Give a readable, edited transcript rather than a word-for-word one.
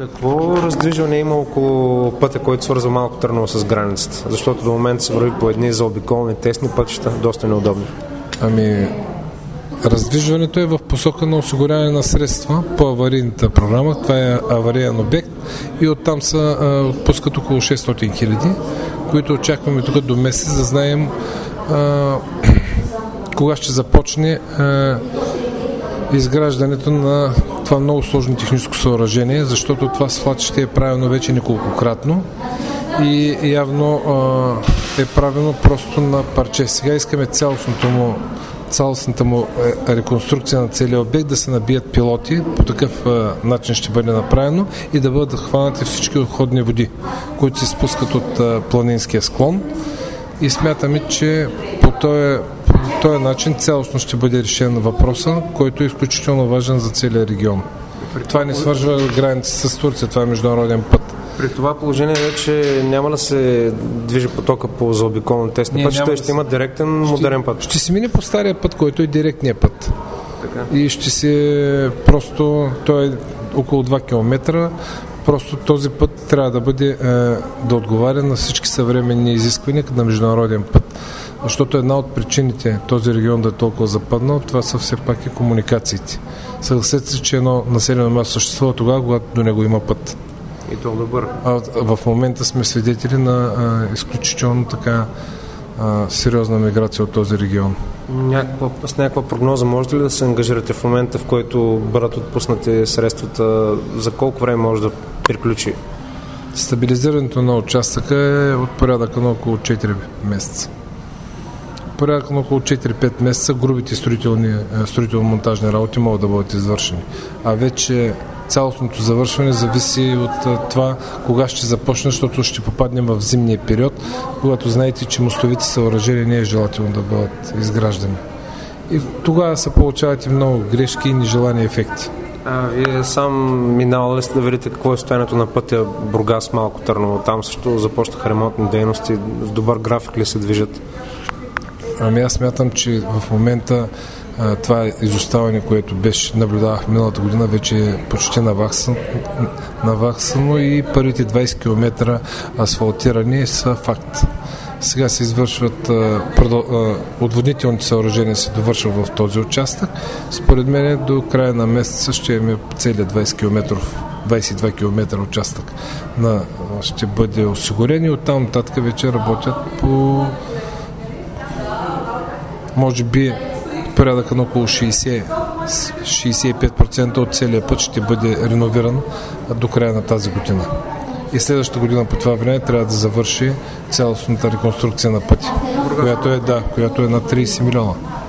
Какво раздвижване има около пътя, който свързва Малко Търново с границата? Защото до момента се върви по едни заобиколни тесни пътища, доста неудобни. Раздвижването е в посока на осигуряване на средства по аварийната програма. Това е авариен обект и оттам се отпускат около 600 хиляди, които очакваме тук до месец да знаем кога ще започне изграждането на това много сложно техническо съоръжение, защото това свлачище е правено вече неколкократно и явно е правено просто на парче. Сега искаме цялостната му реконструкция на целия обект да се набият пилоти, по такъв начин ще бъде направено и да бъдат хванати всички отходни води, които се спускат от планинския склон, и смятаме, че по този начин цялостно ще бъде решен въпроса, който е изключително важен за целия регион. Това не свържва граница с Турция, това е международен път. При това положение вече няма да се движи потока по заобиколни тесни пътища и ще има директен модерен път. Ще се мине по стария път, който е директния път. Така. И той е около 2 км. Просто този път трябва да бъде да отговаря на всички съвременни изисквания на международен път. Защото една от причините този регион да е толкова западнал, това са все пак и комуникациите. Съгласете се, че едно населено място съществува тогава, когато до него има път. И то добър. В момента сме свидетели на изключително така сериозна миграция от този регион. С някаква прогноза можете ли да се ангажирате в момента, в който бъдат отпуснати средствата, за колко време може да приключи? Стабилизирането на участъка е от порядъка на около 4 месеца. Порядъка на около 4-5 месеца грубите строително-монтажни работи могат да бъдат извършени. А вече цялостното завършване зависи от това кога ще започне, защото ще попаднем в зимния период, когато знаете, че мостовите съоръжения не е желателно да бъдат изграждани. И тогава се получават и много грешки и нежелани ефекти. Вие сам минавали ли сте да видите какво е състоянието на пътя Бургас Малко Търново? Там също започнаха ремонтни дейности. В добър график ли се движат? Аз смятам, че в момента това изоставане, което наблюдавах миналата година, вече е почти наваксано и първите 20 км асфалтирани са факт. Сега се извършват отводнителните съоръжения, се довършват в този участък. Според мен до края на месеца ще имаме целият 22 км участък ще бъде осигурен и оттам нататък вече работят по може би порядъка на около 65% от целия път ще бъде реновиран до края на тази година. И следващата година по това време трябва да завърши цялостната реконструкция на пътя, която е на 30 милиона.